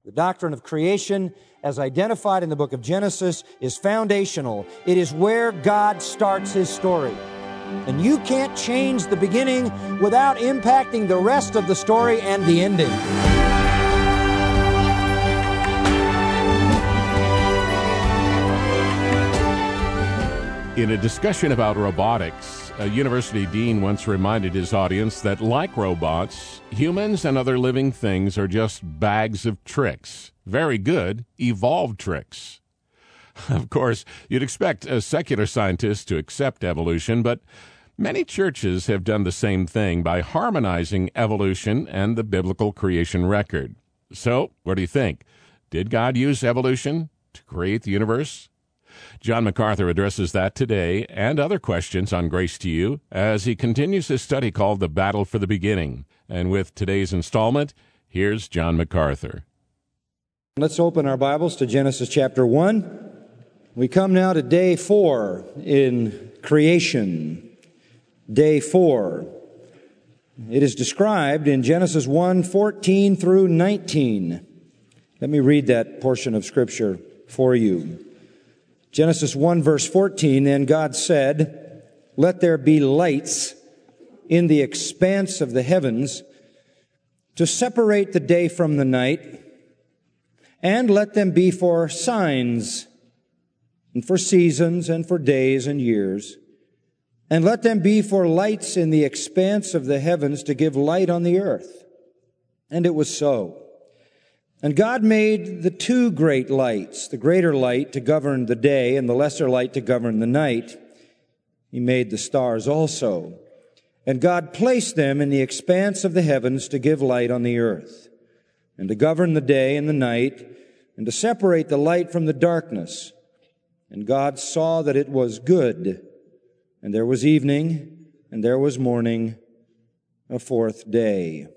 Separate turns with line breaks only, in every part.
The doctrine of creation, as identified in the book of Genesis, is foundational. It is where God starts His story. And you can't change the beginning without impacting the rest of the story and the ending.
In a discussion about robotics, a university dean once reminded his audience that, like robots, humans and other living things are just bags of tricks. Very good, evolved tricks. Of course, you'd expect a secular scientist to accept evolution, but many churches have done the same thing by harmonizing evolution and the biblical creation record. So, what do you think? Did God use evolution to create the universe? John MacArthur addresses that today and other questions on Grace to You as he continues his study called The Battle for the Beginning. And with today's installment, here's John MacArthur.
Let's open our Bibles to Genesis chapter 1. We come now to day 4 in creation. Day 4. It is described in Genesis 1:14 through 19. Let me read that portion of Scripture for you. Genesis 1 verse 14, Then God said, Let there be lights in the expanse of the heavens to separate the day from the night, and let them be for signs, and for seasons, and for days and years, and let them be for lights in the expanse of the heavens to give light on the earth. And it was so. And God made the 2 great lights, the greater light to govern the day and the lesser light to govern the night. He made the stars also. And God placed them in the expanse of the heavens to give light on the earth, and to govern the day and the night, and to separate the light from the darkness. And God saw that it was good. And there was evening, and there was morning, a 4th day.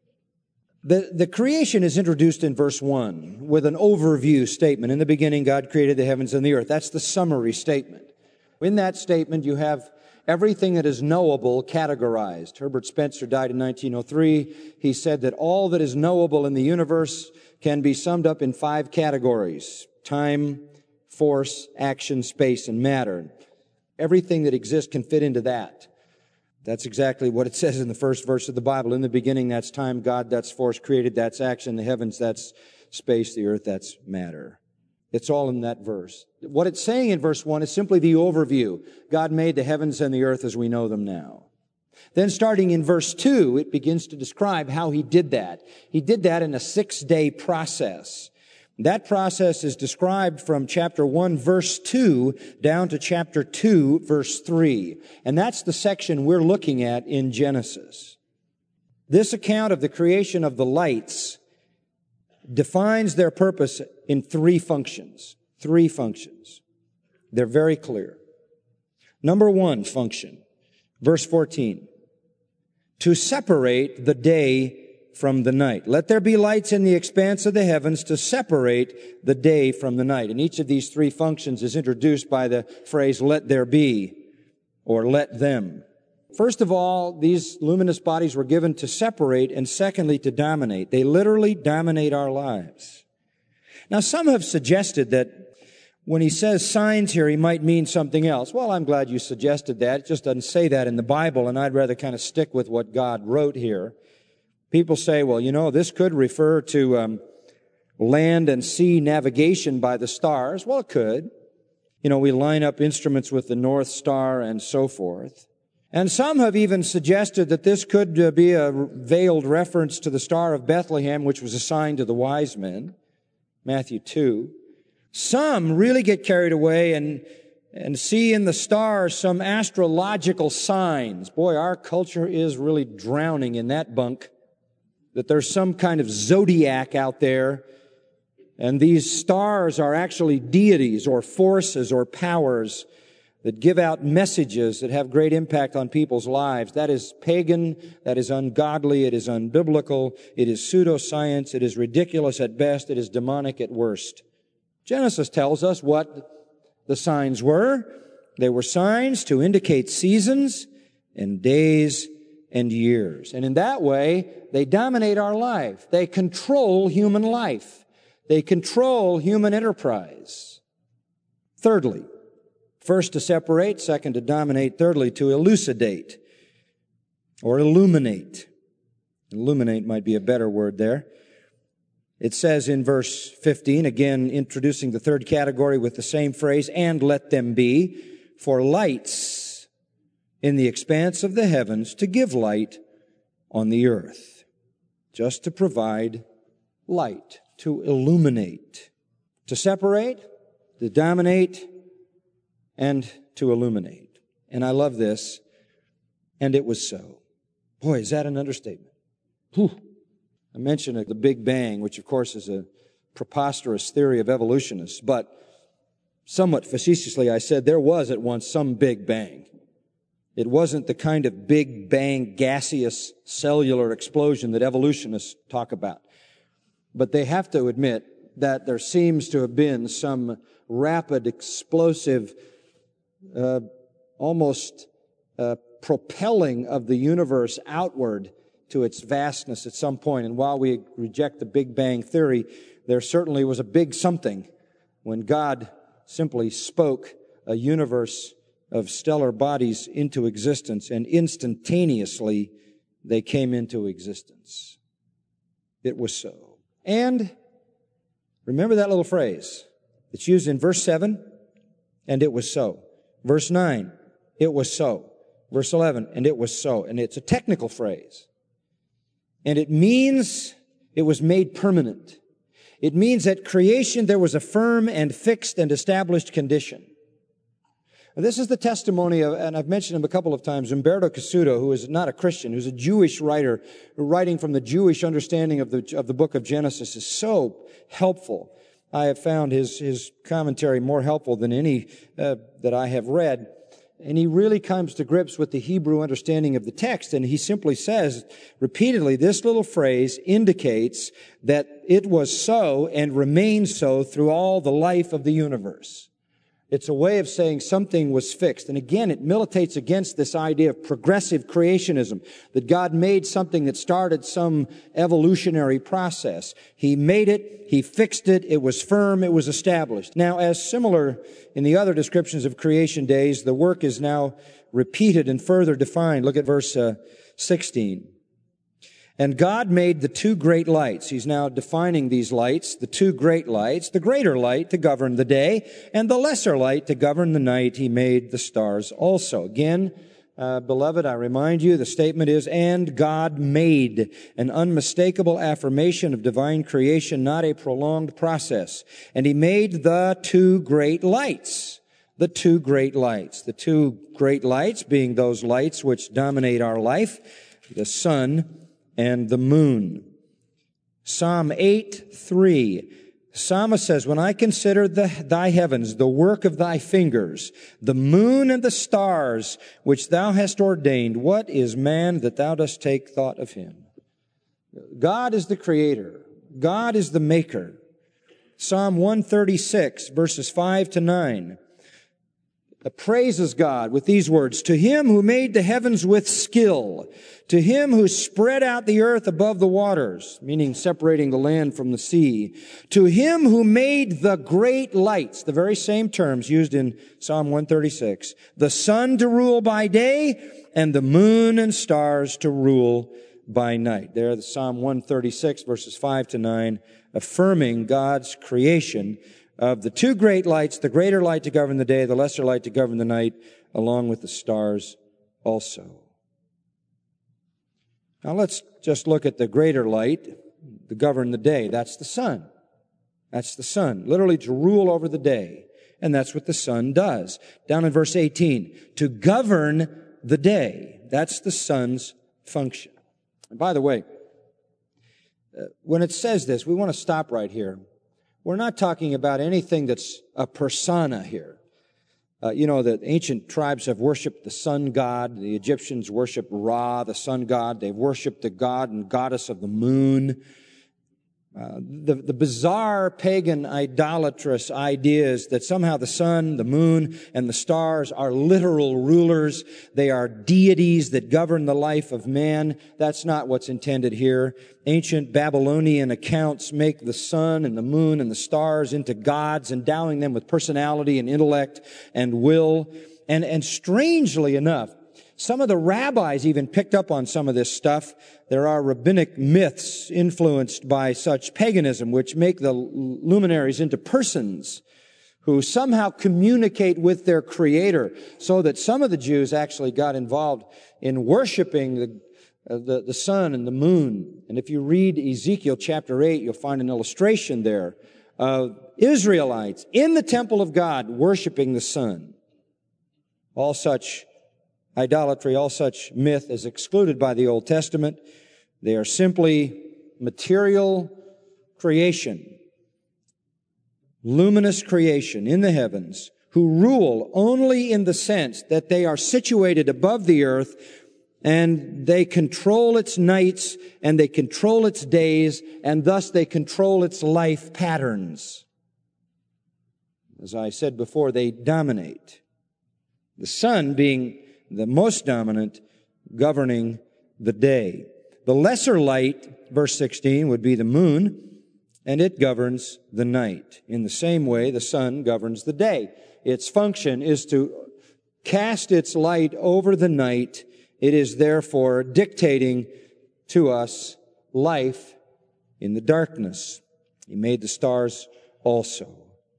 The creation is introduced in verse 1 with an overview statement. In the beginning, God created the heavens and the earth. That's the summary statement. In that statement, you have everything that is knowable categorized. Herbert Spencer died in 1903. He said that all that is knowable in the universe can be summed up in 5 categories: time, force, action, space, and matter. Everything that exists can fit into that. That's exactly what it says in the first verse of the Bible. In the beginning, that's time. God, that's force. Created, that's action. The heavens, that's space. The earth, that's matter. It's all in that verse. What it's saying in verse 1 is simply the overview. God made the heavens and the earth as we know them now. Then starting in verse 2, it begins to describe how He did that. He did that in a 6-day process. That process is described from chapter 1, verse 2, down to chapter 2, verse 3. And that's the section we're looking at in Genesis. This account of the creation of the lights defines their purpose in 3 functions. 3 functions. They're very clear. Number 1 function, verse 14, to separate the day from the night. Let there be lights in the expanse of the heavens to separate the day from the night. And each of these 3 functions is introduced by the phrase, let there be, or let them. First of all, these luminous bodies were given to separate, and secondly, to dominate. They literally dominate our lives. Now, some have suggested that when he says signs here, he might mean something else. Well, I'm glad you suggested that. It just doesn't say that in the Bible, and I'd rather kind of stick with what God wrote here. People say, well, this could refer to land and sea navigation by the stars. Well, it could. We line up instruments with the North Star and so forth. And some have even suggested that this could be a veiled reference to the Star of Bethlehem, which was assigned to the wise men, Matthew 2. Some really get carried away and see in the stars some astrological signs. Boy, our culture is really drowning in that bunk. That there's some kind of zodiac out there, and these stars are actually deities or forces or powers that give out messages that have great impact on people's lives. That is pagan, that is ungodly, it is unbiblical, it is pseudoscience, it is ridiculous at best, it is demonic at worst. Genesis tells us what the signs were. They were signs to indicate seasons and days and years. And in that way, they dominate our life. They control human life. They control human enterprise. Thirdly, first to separate, second to dominate, thirdly to elucidate or illuminate. Illuminate might be a better word there. It says in verse 15, again introducing the third category with the same phrase, and let them be for lights in the expanse of the heavens to give light on the earth. Just to provide light, to illuminate, to separate, to dominate, and to illuminate. And I love this, and it was so. Boy, is that an understatement. Whew. I mentioned the Big Bang, which of course is a preposterous theory of evolutionists, but somewhat facetiously I said there was at once some Big Bang. It wasn't the kind of Big Bang gaseous cellular explosion that evolutionists talk about. But they have to admit that there seems to have been some rapid, explosive, almost propelling of the universe outward to its vastness at some point. And while we reject the Big Bang theory, there certainly was a big something when God simply spoke a universe of stellar bodies into existence, and instantaneously they came into existence. It was so. And remember that little phrase. It's used in verse 7, and it was so. Verse 9, it was so. Verse 11, and it was so. And it's a technical phrase. And it means it was made permanent. It means at creation there was a firm and fixed and established condition. And this is the testimony of, and I've mentioned him a couple of times, Umberto Cassuto, who is not a Christian, who's a Jewish writer, writing from the Jewish understanding of the book of Genesis, is so helpful. I have found his commentary more helpful than any that I have read. And he really comes to grips with the Hebrew understanding of the text. And he simply says repeatedly, this little phrase indicates that it was so and remains so through all the life of the universe. It's a way of saying something was fixed. And again, it militates against this idea of progressive creationism, that God made something that started some evolutionary process. He made it, He fixed it, it was firm, it was established. Now, as similar in the other descriptions of creation days, the work is now repeated and further defined. Look at verse 16. And God made the two great lights. He's now defining these lights, the two great lights, the greater light to govern the day, and the lesser light to govern the night. He made the stars also. Again, beloved, I remind you, the statement is, and God made, an unmistakable affirmation of divine creation, not a prolonged process. And He made the two great lights. The two great lights. The two great lights being those lights which dominate our life, the sun and the moon. Psalm 8:3. Psalmist says, when I consider thy heavens, the work of thy fingers, the moon and the stars which thou hast ordained, what is man that thou dost take thought of him? God is the creator. God is the maker. Psalm 136, verses 5 to 9. Praises God with these words, to Him who made the heavens with skill, to Him who spread out the earth above the waters, meaning separating the land from the sea, to Him who made the great lights, the very same terms used in Psalm 136, the sun to rule by day and the moon and stars to rule by night. There, the Psalm 136, verses 5 to 9, affirming God's creation of the two great lights, the greater light to govern the day, the lesser light to govern the night, along with the stars also. Now let's just look at the greater light to govern the day. That's the sun. That's the sun, literally to rule over the day. And that's what the sun does. Down in verse 18, to govern the day. That's the sun's function. And by the way, when it says this, we want to stop right here. We're not talking about anything that's a persona here. The ancient tribes have worshipped the sun god. The Egyptians worship Ra, the sun god. They've worshipped the god and goddess of the moon. The bizarre pagan idolatrous ideas that somehow the sun, the moon, and the stars are literal rulers. They are deities that govern the life of man. That's not what's intended here. Ancient Babylonian accounts make the sun and the moon and the stars into gods, endowing them with personality and intellect and will. And strangely enough, some of the rabbis even picked up on some of this stuff. There are rabbinic myths influenced by such paganism, which make the luminaries into persons who somehow communicate with their Creator, so that some of the Jews actually got involved in worshiping the sun and the moon. And if you read Ezekiel chapter 8, you'll find an illustration there of Israelites in the temple of God worshiping the sun. All such idolatry, all such myth is excluded by the Old Testament. They are simply material creation, luminous creation in the heavens, who rule only in the sense that they are situated above the earth and they control its nights and they control its days, and thus they control its life patterns. As I said before, they dominate. The sun being the most dominant, governing the day. The lesser light, verse 16, would be the moon, and it governs the night. In the same way, the sun governs the day. Its function is to cast its light over the night. It is therefore dictating to us life in the darkness. He made the stars also.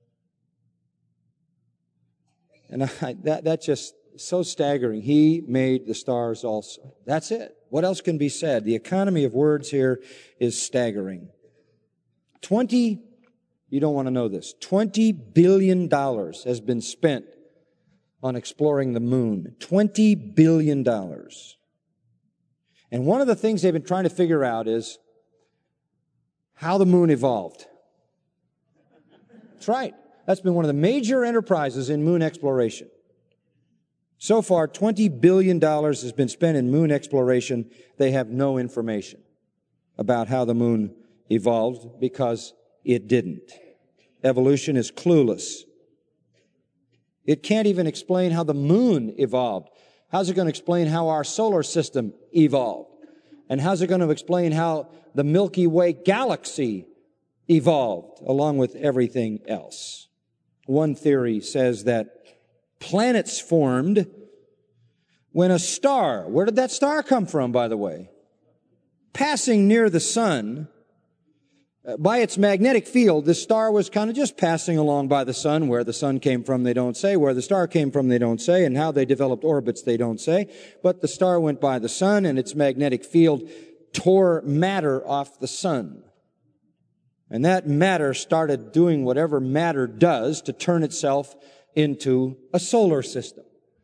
And that's just so staggering. He made the stars also. That's it. What else can be said? The economy of words here is staggering. You don't want to know this, $20 billion has been spent on exploring the moon. $20 billion. And one of the things they've been trying to figure out is how the moon evolved. That's right. That's been one of the major enterprises in moon exploration. So far, $20 billion has been spent in moon exploration. They have no information about how the moon evolved because it didn't. Evolution is clueless. It can't even explain how the moon evolved. How's it going to explain how our solar system evolved? And how's it going to explain how the Milky Way galaxy evolved along with everything else? One theory says that planets formed when a star, where did that star come from, by the way? Passing near the sun, by its magnetic field, this star was kind of just passing along by the sun. Where the sun came from, they don't say. Where the star came from, they don't say. And how they developed orbits, they don't say. But the star went by the sun, and its magnetic field tore matter off the sun. And that matter started doing whatever matter does to turn itself into a solar system.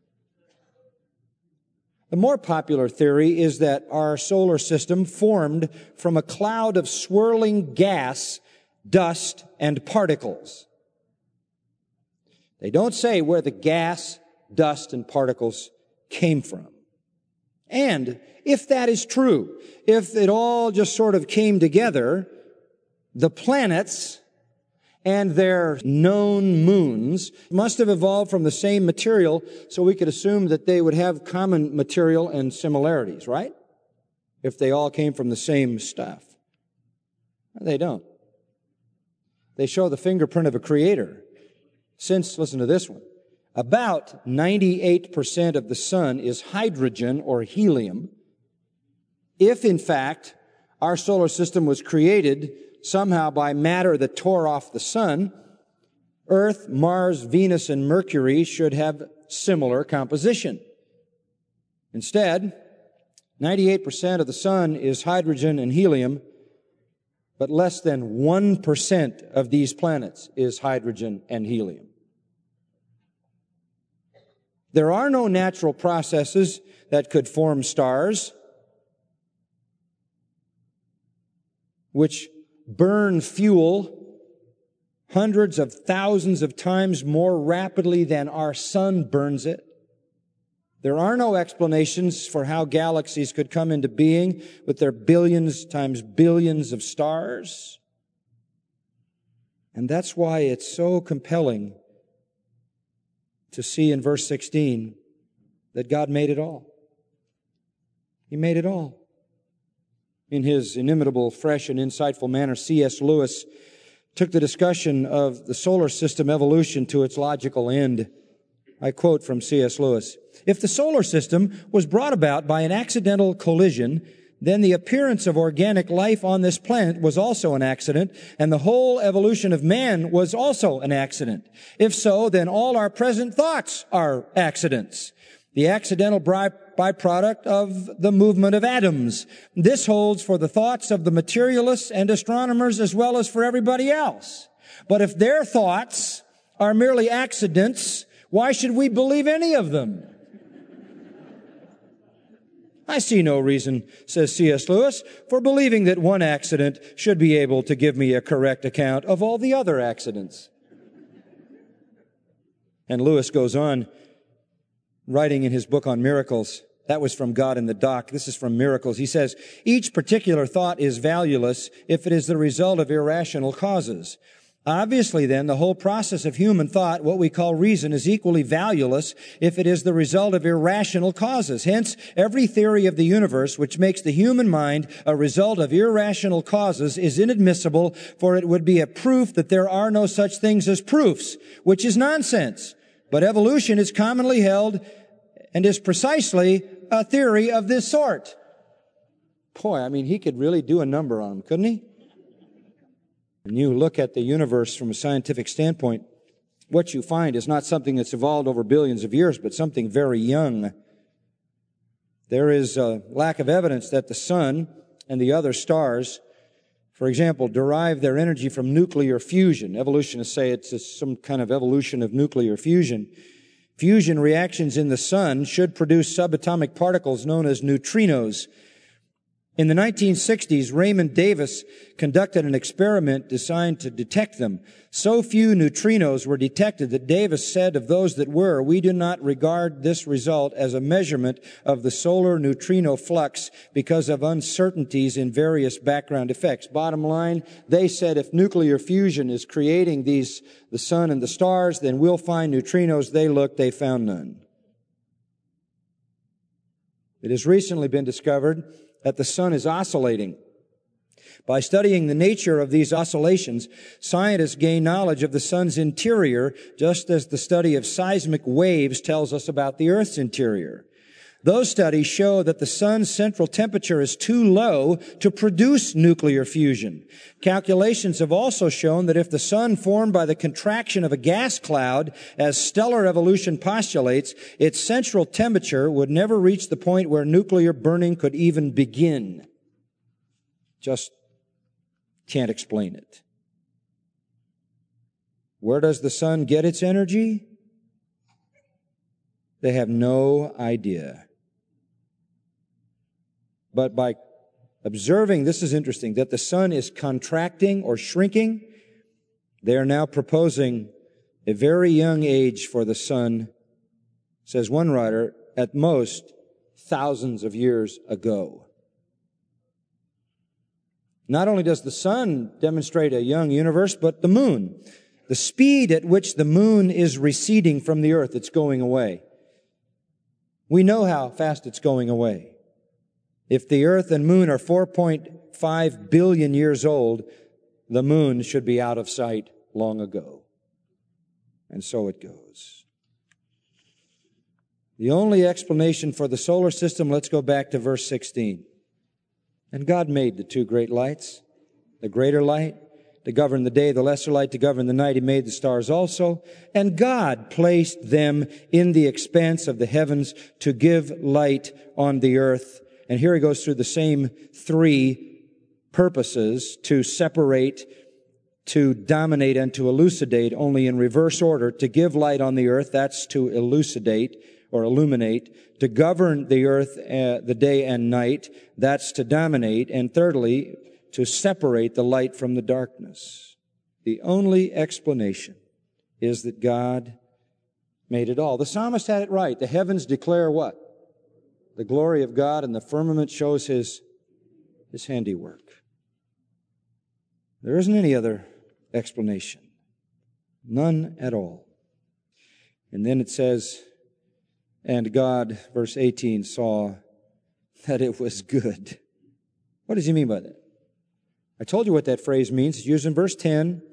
The more popular theory is that our solar system formed from a cloud of swirling gas, dust, and particles. They don't say where the gas, dust, and particles came from. And if that is true, if it all just sort of came together, the planets and their known moons must have evolved from the same material, so we could assume that they would have common material and similarities, right? If they all came from the same stuff. They don't. They show the fingerprint of a creator. Since, listen to this one, about 98% of the sun is hydrogen or helium. If, in fact, our solar system was created somehow by matter that tore off the sun, Earth, Mars, Venus, and Mercury should have similar composition. Instead, 98% of the sun is hydrogen and helium, but less than 1% of these planets is hydrogen and helium. There are no natural processes that could form stars, which burn fuel hundreds of thousands of times more rapidly than our sun burns it. There are no explanations for how galaxies could come into being with their billions times billions of stars. And that's why it's so compelling to see in verse 16 that God made it all. He made it all. In his inimitable, fresh, and insightful manner, C.S. Lewis took the discussion of the solar system evolution to its logical end. I quote from C.S. Lewis, "If the solar system was brought about by an accidental collision, then the appearance of organic life on this planet was also an accident, and the whole evolution of man was also an accident. If so, then all our present thoughts are accidents. The accidental byproduct of the movement of atoms. This holds for the thoughts of the materialists and astronomers as well as for everybody else. But if their thoughts are merely accidents, why should we believe any of them?" I see no reason, says C.S. Lewis, for believing that one accident should be able to give me a correct account of all the other accidents. And Lewis goes on, writing in his book on miracles. That was from God in the Dock. This is from Miracles. He says, "Each particular thought is valueless if it is the result of irrational causes. Obviously, then, the whole process of human thought, what we call reason, is equally valueless if it is the result of irrational causes. Hence, every theory of the universe which makes the human mind a result of irrational causes is inadmissible, for it would be a proof that there are no such things as proofs, which is nonsense. But evolution is commonly held and is precisely a theory of this sort." Boy, I mean, he could really do a number on them, couldn't he? When you look at the universe from a scientific standpoint, what you find is not something that's evolved over billions of years, but something very young. There is a lack of evidence that the sun and the other stars, for example, derive their energy from nuclear fusion. Evolutionists say it's some kind of evolution of nuclear fusion. Fusion reactions in the sun should produce subatomic particles known as neutrinos. In the 1960s, Raymond Davis conducted an experiment designed to detect them. So few neutrinos were detected that Davis said of those that were, "We do not regard this result as a measurement of the solar neutrino flux because of uncertainties in various background effects." Bottom line, they said if nuclear fusion is creating the sun and the stars, then we'll find neutrinos. They looked, they found none. It has recently been discovered that the sun is oscillating. By studying the nature of these oscillations, scientists gain knowledge of the sun's interior, just as the study of seismic waves tells us about the Earth's interior. Those studies show that the sun's central temperature is too low to produce nuclear fusion. Calculations have also shown that if the sun formed by the contraction of a gas cloud, as stellar evolution postulates, its central temperature would never reach the point where nuclear burning could even begin. Just can't explain it. Where does the sun get its energy? They have no idea. But by observing, this is interesting, that the sun is contracting or shrinking, they are now proposing a very young age for the sun, says one writer, at most thousands of years ago. Not only does the sun demonstrate a young universe, but the moon. The speed at which the moon is receding from the earth, it's going away. We know how fast it's going away. If the earth and moon are 4.5 billion years old, the moon should be out of sight long ago. And so it goes. The only explanation for the solar system, let's go back to verse 16. "And God made the two great lights, the greater light to govern the day, the lesser light to govern the night. He made the stars also. And God placed them in the expanse of the heavens to give light on the earth." And here he goes through the same three purposes: to separate, to dominate, and to elucidate, only in reverse order. To give light on the earth, that's to elucidate or illuminate. To govern the earth, the day and night, that's to dominate. And thirdly, to separate the light from the darkness. The only explanation is that God made it all. The psalmist had it right. The heavens declare what? The glory of God, and the firmament shows His handiwork. There isn't any other explanation. None at all. And then it says, and God, verse 18, saw that it was good. What does he mean by that? I told you what that phrase means. It's used in verse 10.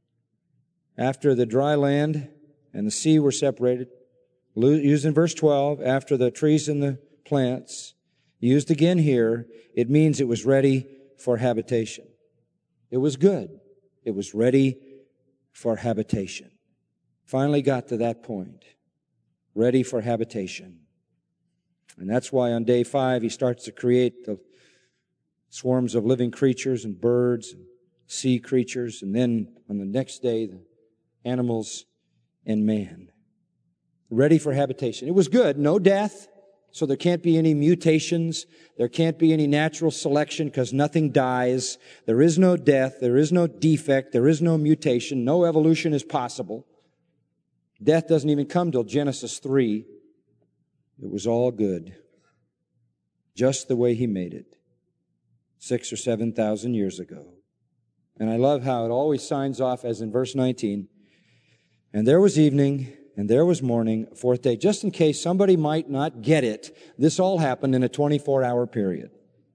After the dry land and the sea were separated. Used in verse 12, after the trees and the plants. Used again here, it means it was ready for habitation. It was good. It was ready for habitation. Finally got to that point. Ready for habitation. And that's why on day 5 he starts to create the swarms of living creatures and birds and sea creatures. And then on the next day, the animals and man. Ready for habitation. It was good. No death. So there can't be any mutations. There can't be any natural selection because nothing dies. There is no death. There is no defect. There is no mutation. No evolution is possible. Death doesn't even come till Genesis 3. It was all good. Just the way he made it. 6,000 or 7,000 years ago. And I love how it always signs off as in verse 19. And there was evening, and there was morning, 4th day. Just in case somebody might not get it, this all happened in a 24-hour period.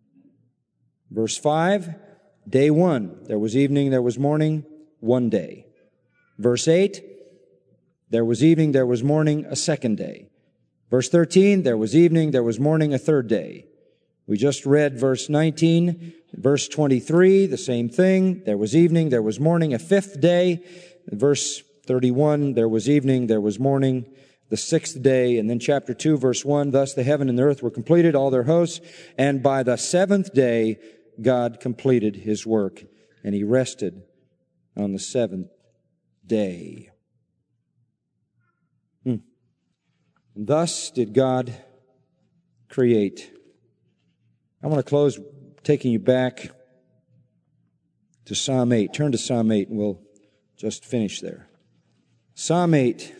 Verse 5, day 1. There was evening, there was morning, 1 day. Verse 8, there was evening, there was morning, a 2nd day. Verse 13, there was evening, there was morning, a 3rd day. We just read verse 19. Verse 23, the same thing. There was evening, there was morning, a 5th day. Verse 31, there was evening, there was morning, the 6th day. And then chapter 2, verse 1, thus the heaven and the earth were completed, all their hosts. And by the 7th day, God completed his work, and he rested on the 7th day. And thus did God create. I want to close taking you back to Psalm 8. Turn to Psalm 8 and we'll just finish there. Psalm 8.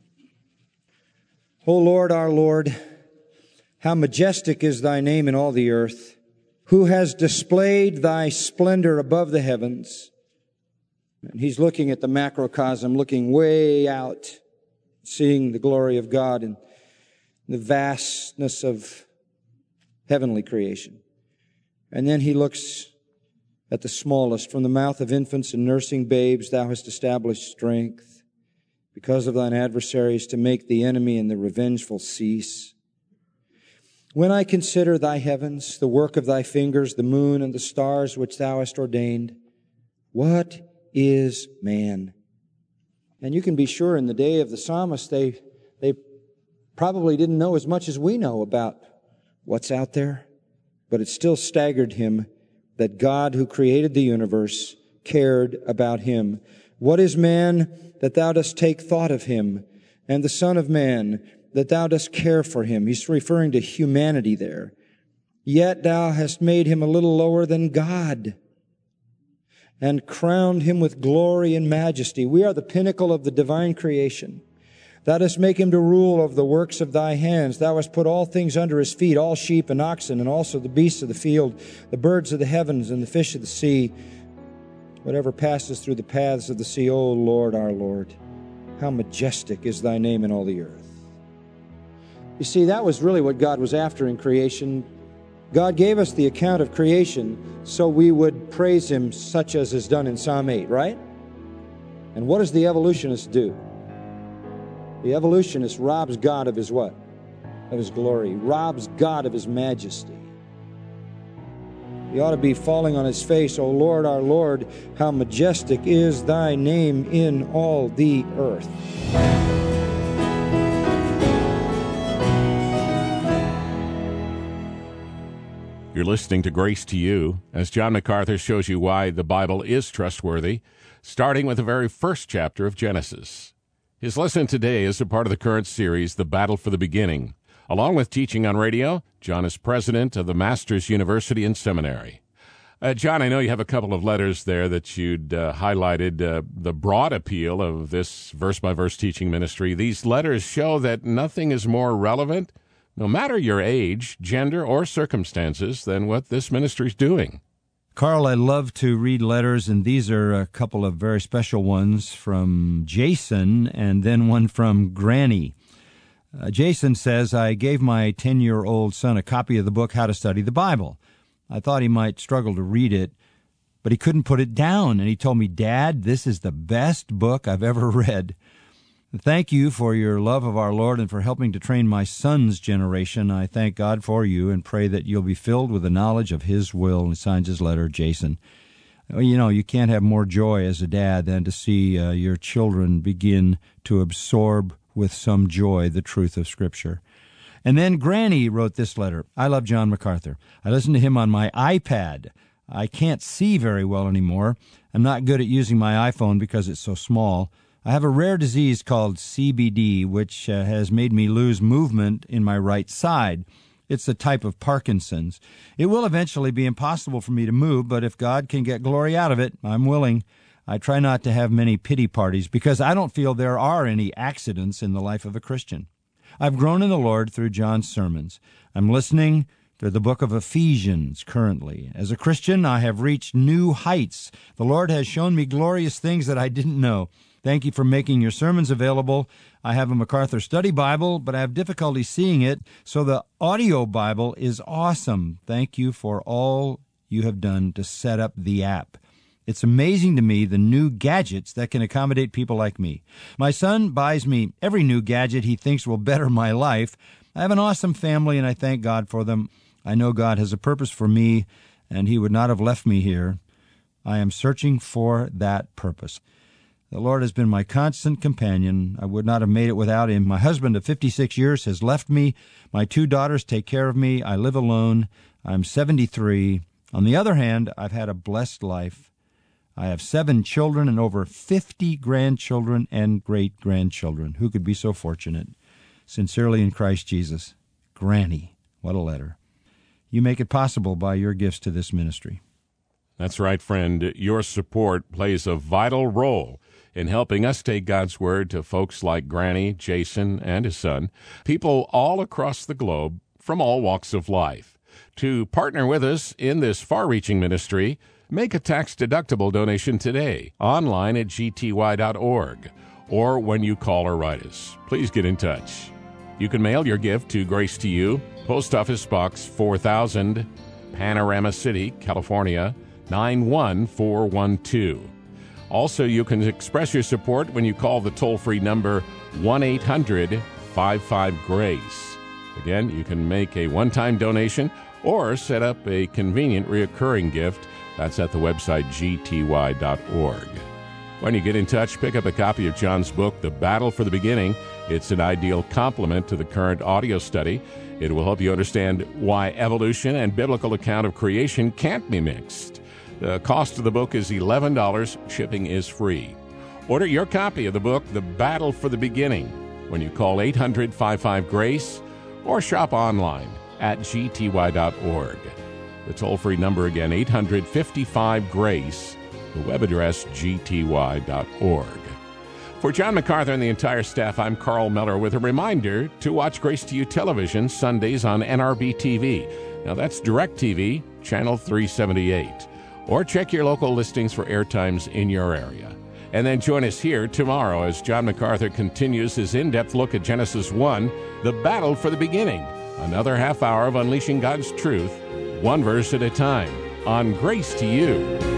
O Lord, our Lord, how majestic is thy name in all the earth, who has displayed thy splendor above the heavens. And he's looking at the macrocosm, looking way out, seeing the glory of God and the vastness of heavenly creation. And then he looks at the smallest. From the mouth of infants and nursing babes thou hast established strength, because of thine adversaries, to make the enemy and the revengeful cease. When I consider thy heavens, the work of thy fingers, the moon and the stars which thou hast ordained, what is man? And you can be sure in the day of the psalmist, they probably didn't know as much as we know about what's out there, but it still staggered him that God who created the universe cared about him. What is man that thou dost take thought of him, and the Son of Man that thou dost care for him? He's referring to humanity there. Yet thou hast made him a little lower than God, and crowned him with glory and majesty. We are the pinnacle of the divine creation. Thou dost make him to rule over the works of thy hands. Thou hast put all things under his feet, all sheep and oxen, and also the beasts of the field, the birds of the heavens, and the fish of the sea, whatever passes through the paths of the sea. O Lord, our Lord, how majestic is thy name in all the earth. You see, that was really what God was after in creation. God gave us the account of creation so we would praise him, such as is done in Psalm 8, right? And what does the evolutionist do? The evolutionist robs God of his what? Of his glory. Robs God of his majesty. He ought to be falling on his face. O Lord, our Lord, how majestic is thy name in all the earth.
You're listening to Grace to You, as John MacArthur shows you why the Bible is trustworthy, starting with the very first chapter of Genesis. His lesson today is a part of the current series, The Battle for the Beginning. Along with teaching on radio, John is president of the Masters University and Seminary. John, I know you have a couple of letters there that you'd highlighted the broad appeal of this verse-by-verse teaching ministry. These letters show that nothing is more relevant, no matter your age, gender, or circumstances, than what this ministry is doing.
Carl, I love to read letters, and these are a couple of very special ones from Jason and then one from Granny. Jason says, I gave my 10-year-old son a copy of the book How to Study the Bible. I thought he might struggle to read it, but he couldn't put it down, and he told me, Dad, this is the best book I've ever read. Thank you for your love of our Lord and for helping to train my son's generation. I thank God for you and pray that you'll be filled with the knowledge of His will. And he signs his letter, Jason. You know, you can't have more joy as a dad than to see your children begin to absorb with some joy the truth of Scripture. And then Granny wrote this letter. I love John MacArthur. I listen to him on my iPad. I can't see very well anymore. I'm not good at using my iPhone because it's so small. I have a rare disease called CBD, which has made me lose movement in my right side. It's a type of Parkinson's. It will eventually be impossible for me to move, but if God can get glory out of it, I'm willing. I try not to have many pity parties because I don't feel there are any accidents in the life of a Christian. I've grown in the Lord through John's sermons. I'm listening to the book of Ephesians currently. As a Christian, I have reached new heights. The Lord has shown me glorious things that I didn't know. Thank you for making your sermons available. I have a MacArthur Study Bible, but I have difficulty seeing it, so the audio Bible is awesome. Thank you for all you have done to set up the app. It's amazing to me the new gadgets that can accommodate people like me. My son buys me every new gadget he thinks will better my life. I have an awesome family, and I thank God for them. I know God has a purpose for me, and He would not have left me here. I am searching for that purpose. The Lord has been my constant companion. I would not have made it without Him. My husband of 56 years has left me. My 2 daughters take care of me. I live alone. I'm 73. On the other hand, I've had a blessed life. I have 7 children and over 50 grandchildren and great-grandchildren. Who could be so fortunate? Sincerely in Christ Jesus. Granny. What a letter. You make it possible by your gifts to this ministry.
That's right, friend. Your support plays a vital role in helping us take God's Word to folks like Granny, Jason, and his son, people all across the globe from all walks of life. To partner with us in this far-reaching ministry, make a tax-deductible donation today, online at gty.org, or when you call or write us. Please get in touch. You can mail your gift to Grace to You, Post Office Box 4000, Panorama City, California, 91412. Also, you can express your support when you call the toll-free number 1-800-55-GRACE. Again, you can make a one-time donation or set up a convenient recurring gift. That's at the website gty.org. When you get in touch, pick up a copy of John's book, The Battle for the Beginning. It's an ideal complement to the current audio study. It will help you understand why evolution and biblical account of creation can't be mixed. The cost of the book is $11. Shipping is free. Order your copy of the book, The Battle for the Beginning, when you call 800-55-GRACE or shop online at gty.org. The toll-free number again, 800-55-GRACE. The web address, gty.org. For John MacArthur and the entire staff, I'm Carl Miller with a reminder to watch Grace to You television Sundays on NRB TV. Now that's DirecTV, channel 378. Or check your local listings for airtimes in your area. And then join us here tomorrow as John MacArthur continues his in-depth look at Genesis 1, the battle for the beginning. Another half hour of unleashing God's truth, one verse at a time, on Grace to You.